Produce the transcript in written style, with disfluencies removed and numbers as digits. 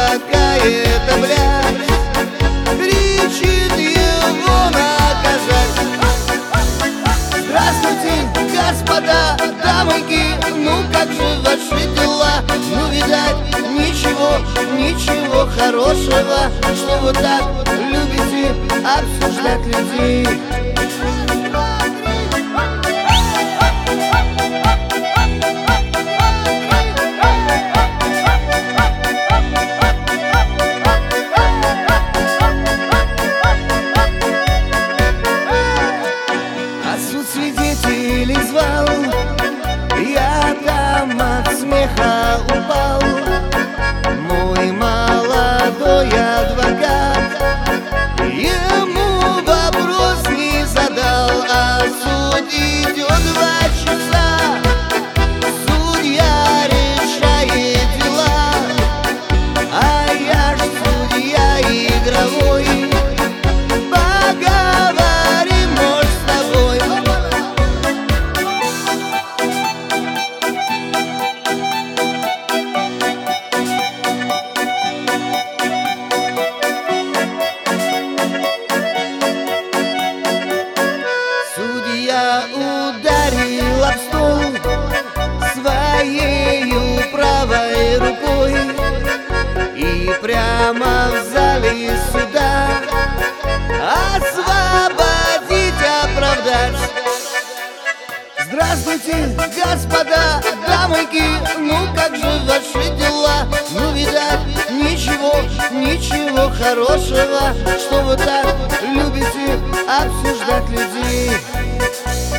какая-то блядь, кричит его наказать. Здравствуйте, господа, дамоньки, ну как же ваши дела? Ну, видать, ничего хорошего, что вы так любите обсуждать людей. Свидетелей звал, я там от смеха упал. Мой молодой адвокат ему вопрос не задал, а суд идет 2 часа. Судья решает дела, а я ж судья игровой. Я ударил об стол своею правой рукой, и прямо в зале суда освободить, оправдать. Здравствуйте, господа, дамоньки, ну как же ваши дела? Ну, видать, ничего хорошего, что вы так любите обсуждать людей.